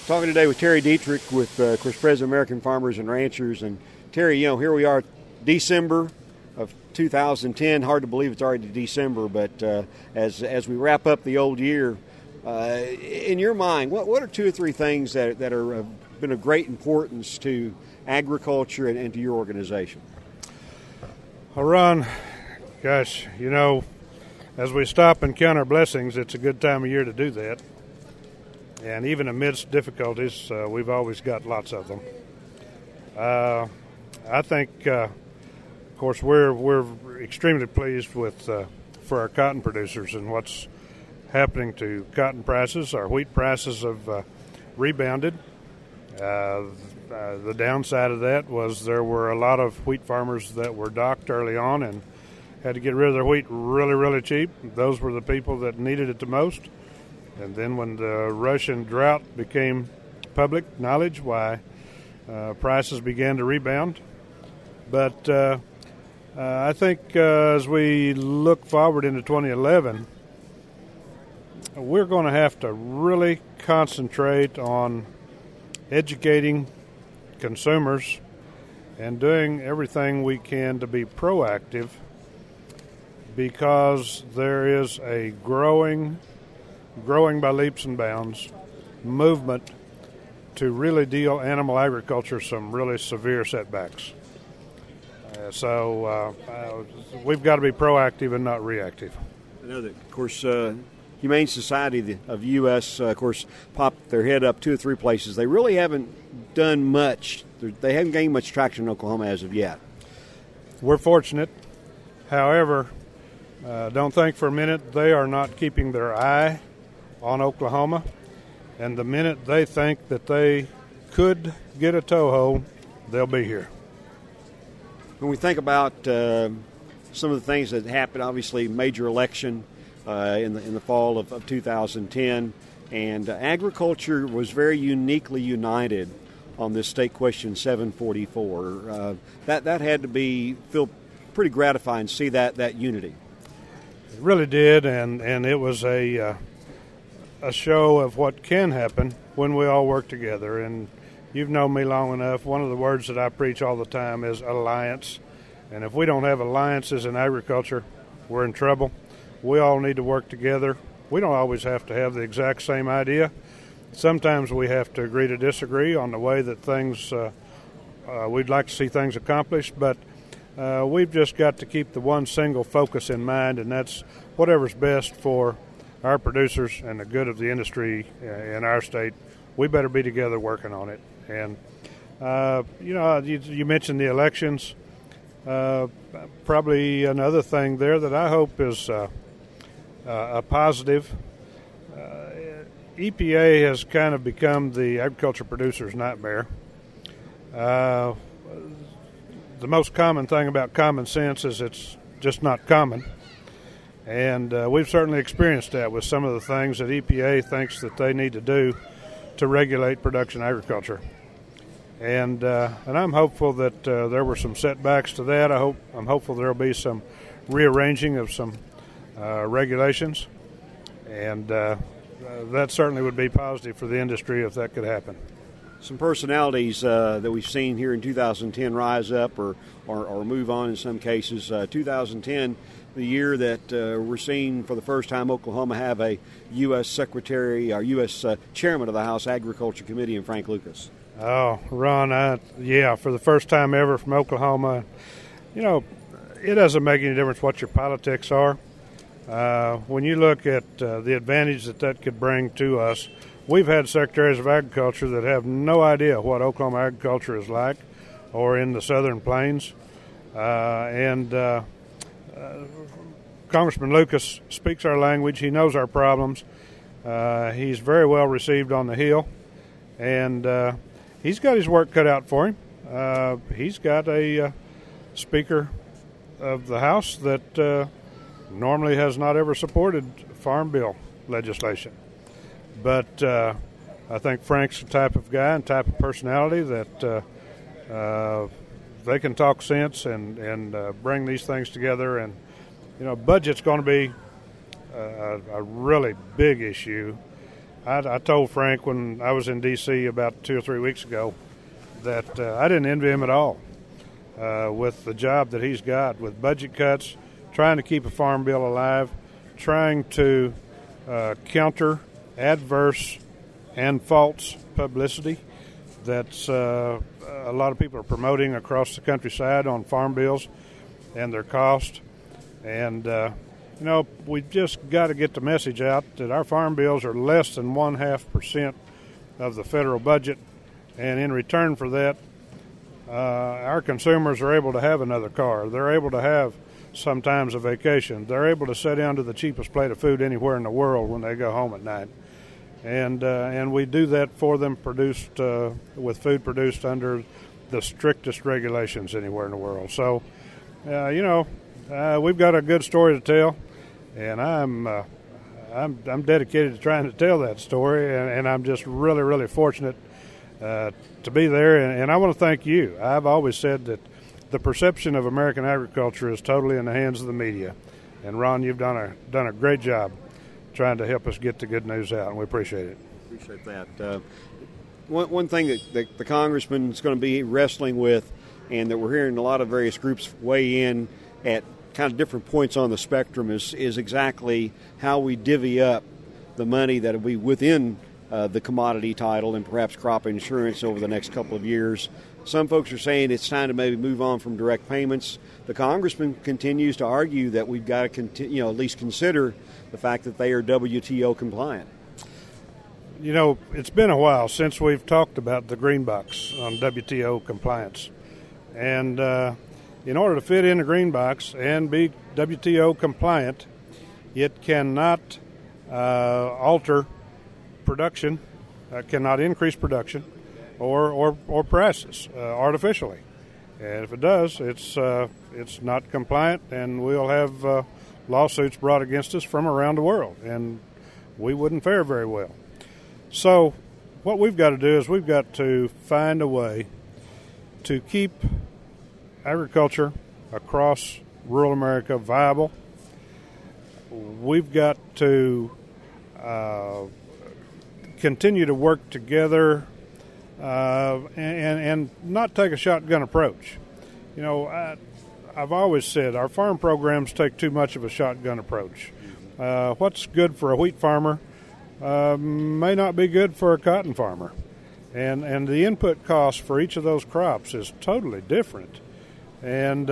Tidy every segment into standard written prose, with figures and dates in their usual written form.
Talking today with Terry Dietrich with, of course, President of American Farmers and Ranchers. And Terry, here we are, December of 2010. Hard to believe it's already December, but as we wrap up the old year, in your mind, what are two or three things that have been of great importance to agriculture and to your organization? Well, Ron, gosh, as we stop and count our blessings, it's a good time of year to do that. And even amidst difficulties, we've always got lots of them. I think, of course, we're extremely pleased with for our cotton producers and what's happening to cotton prices. Our wheat prices have rebounded. The downside of that was there were a lot of wheat farmers that were docked early on and had to get rid of their wheat really, really cheap. Those were the people that needed it the most. And then when the Russian drought became public knowledge, prices began to rebound. But I think as we look forward into 2011, we're going to have to really concentrate on educating consumers and doing everything we can to be proactive, because there is a growing by leaps and bounds movement to really deal animal agriculture some really severe setbacks. So we've got to be proactive and not reactive. I know that, of course, Humane Society of the U.S., of course, popped their head up 2 or 3 places. They really haven't done much. They haven't gained much traction in Oklahoma as of yet. We're fortunate. However, don't think for a minute they are not keeping their eye on Oklahoma. And the minute they think that they could get a toehold, they'll be here. When we think about some of the things that happened, obviously major election in the fall of 2010, and agriculture was very uniquely united on this state question 744. That had to feel pretty gratifying to see that unity. It really did, and it was a show of what can happen when we all work together. And you've known me long enough. One of the words that I preach all the time is alliance. And if we don't have alliances in agriculture, we're in trouble. We all need to work together. We don't always have to have the exact same idea. Sometimes we have to agree to disagree on the way that things we'd like to see things accomplished, but we've just got to keep the one single focus in mind, and that's whatever's best for our producers and the good of the industry in our state. We better be together working on it. And, you mentioned the elections. Probably another thing there that I hope is a positive. EPA has kind of become the agriculture producer's nightmare. The most common thing about common sense is it's just not common. And we've certainly experienced that with some of the things that EPA thinks that they need to do to regulate production agriculture. And I'm hopeful that there were some setbacks to that. I'm hopeful there will be some rearranging of some regulations. And that certainly would be positive for the industry if that could happen. Some personalities that we've seen here in 2010 rise up or move on in some cases. 2010, the year that we're seeing for the first time Oklahoma have a U.S. Secretary, or U.S. Chairman of the House Agriculture Committee, and Frank Lucas. Oh, Ron, for the first time ever from Oklahoma. It doesn't make any difference what your politics are. When you look at the advantage that could bring to us, we've had secretaries of agriculture that have no idea what Oklahoma agriculture is like or in the southern plains. Congressman Lucas speaks our language. He knows our problems. He's very well received on the Hill. And he's got his work cut out for him. He's got a Speaker of the House that normally has not ever supported Farm Bill legislation. But I think Frank's the type of guy and type of personality that they can talk sense and bring these things together. And, budget's going to be a really big issue. I told Frank when I was in D.C. about 2 or 3 weeks ago that I didn't envy him at all with the job that he's got, with budget cuts, trying to keep a farm bill alive, trying to counter adverse and false publicity that's a lot of people are promoting across the countryside on farm bills and their cost. And we've just got to get the message out that our farm bills are less than 0.5% of the federal budget, and in return for that, our consumers are able to have another car. They're able to have sometimes a vacation. They're able to sit down to the cheapest plate of food anywhere in the world when they go home at night. And we do that for them, produced with food produced under the strictest regulations anywhere in the world. So, we've got a good story to tell, and I'm dedicated to trying to tell that story, and I'm just really, really fortunate to be there. And I want to thank you. I've always said that the perception of American agriculture is totally in the hands of the media, and Ron, you've done a great job trying to help us get the good news out, and we appreciate it. Appreciate that. One thing that the congressman is going to be wrestling with, and that we're hearing a lot of various groups weigh in at kind of different points on the spectrum, is exactly how we divvy up the money that will be within the commodity title and perhaps crop insurance over the next couple of years. Some folks are saying it's time to maybe move on from direct payments. The congressman continues to argue that we've got to at least consider the fact that they are WTO compliant. It's been a while since we've talked about the green box on WTO compliance. And in order to fit in the green box and be WTO compliant, it cannot alter production, cannot increase production or prices artificially. And if it does, it's not compliant, and we'll have lawsuits brought against us from around the world, and we wouldn't fare very well. So what we've got to do is we've got to find a way to keep agriculture across rural America viable. We've got to continue to work together and not take a shotgun approach. I've always said our farm programs take too much of a shotgun approach. What's good for a wheat farmer may not be good for a cotton farmer. And the input cost for each of those crops is totally different. And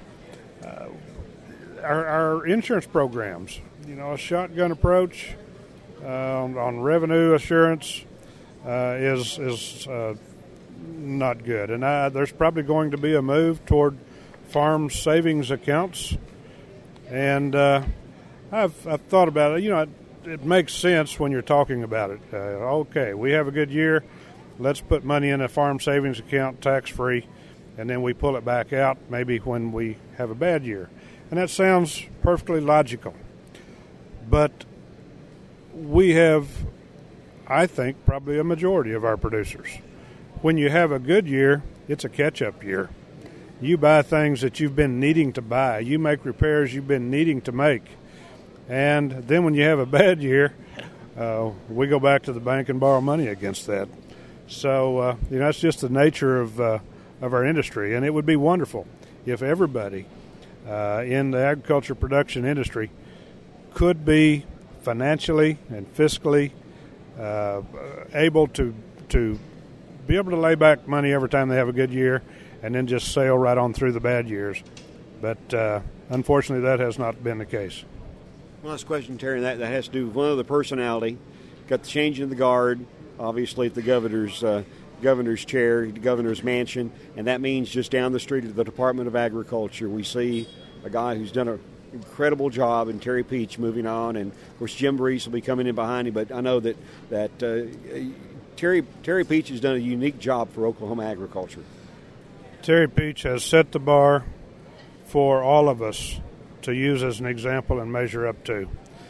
our insurance programs, a shotgun approach on revenue assurance is not good. And there's probably going to be a move toward farm savings accounts. And I've thought about it. It makes sense when you're talking about it. Okay, we have a good year. Let's put money in a farm savings account tax-free, and then we pull it back out maybe when we have a bad year. And that sounds perfectly logical. But we have, I think, probably a majority of our producers. When you have a good year, it's a catch-up year. You buy things that you've been needing to buy. You make repairs you've been needing to make. And then when you have a bad year, we go back to the bank and borrow money against that. So, it's just the nature of our industry. And it would be wonderful if everybody in the agriculture production industry could be financially and fiscally able to be able to lay back money every time they have a good year and then just sail right on through the bad years. But unfortunately, that has not been the case. One last question, Terry, that has to do with one of the personality. Got the change in the guard, obviously at the governor's chair, the governor's mansion, and that means just down the street of the Department of Agriculture, we see a guy who's done an incredible job in Terry Peach moving on, and of course Jim Brees will be coming in behind him. But I know that Terry Peach has done a unique job for Oklahoma agriculture. Terry Peach has set the bar for all of us to use as an example and measure up to.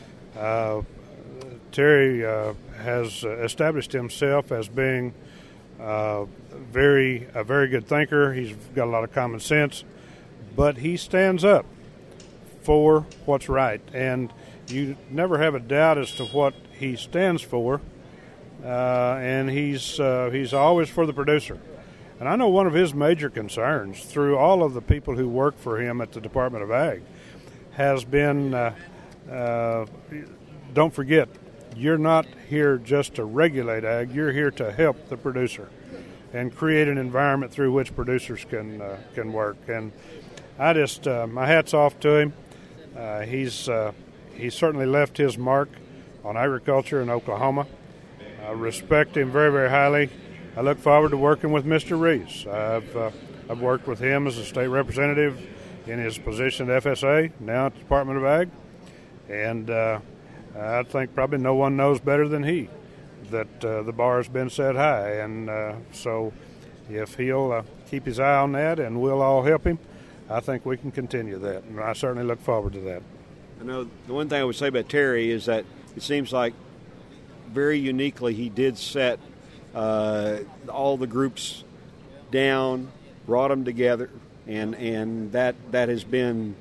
Terry has established himself as being a very good thinker. He's got a lot of common sense, but he stands up for what's right, and you never have a doubt as to what he stands for and he's always for the producer. And I know one of his major concerns through all of the people who work for him at the Department of Ag has been, don't forget, you're not here just to regulate ag, you're here to help the producer and create an environment through which producers can work. And I just, my hat's off to him. He's certainly left his mark on agriculture in Oklahoma. I respect him very, very highly. I look forward to working with Mr. Rees. I've worked with him as a state representative in his position at FSA, now at the Department of Ag, and I think probably no one knows better than he that the bar has been set high, and so if he'll keep his eye on that and we'll all help him, I think we can continue that, and I certainly look forward to that. I know the one thing I would say about Terry is that it seems like very uniquely he did set all the groups down, brought them together, and that has been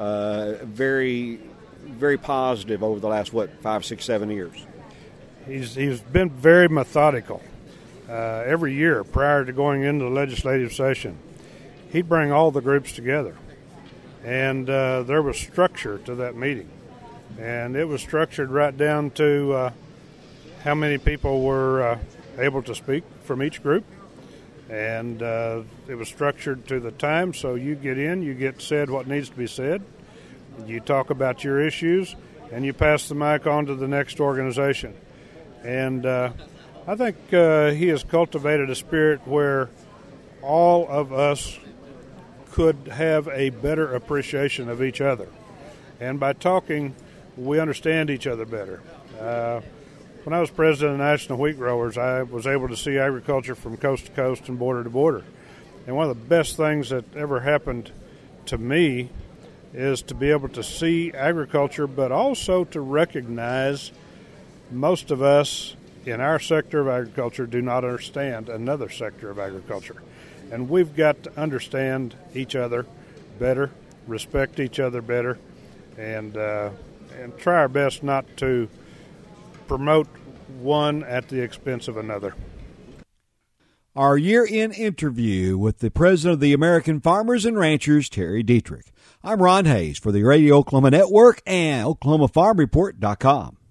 very, very positive over the last 5, 6, 7 years. He's been very methodical. Every year prior to going into the legislative session, he'd bring all the groups together, and there was structure to that meeting, and it was structured right down to how many people were able to speak from each group, and it was structured to the time, so you get in, you get said what needs to be said, you talk about your issues, and you pass the mic on to the next organization. And I think he has cultivated a spirit where all of us could have a better appreciation of each other. And by talking, we understand each other better. When I was president of National Wheat Growers, I was able to see agriculture from coast to coast and border to border. And one of the best things that ever happened to me is to be able to see agriculture, but also to recognize most of us in our sector of agriculture do not understand another sector of agriculture. And we've got to understand each other better, respect each other better, and try our best not to promote one at the expense of another. Our year-end interview with the president of the American Farmers and Ranchers, Terry Dietrich. I'm Ron Hayes for the Radio Oklahoma Network and OklahomaFarmReport.com.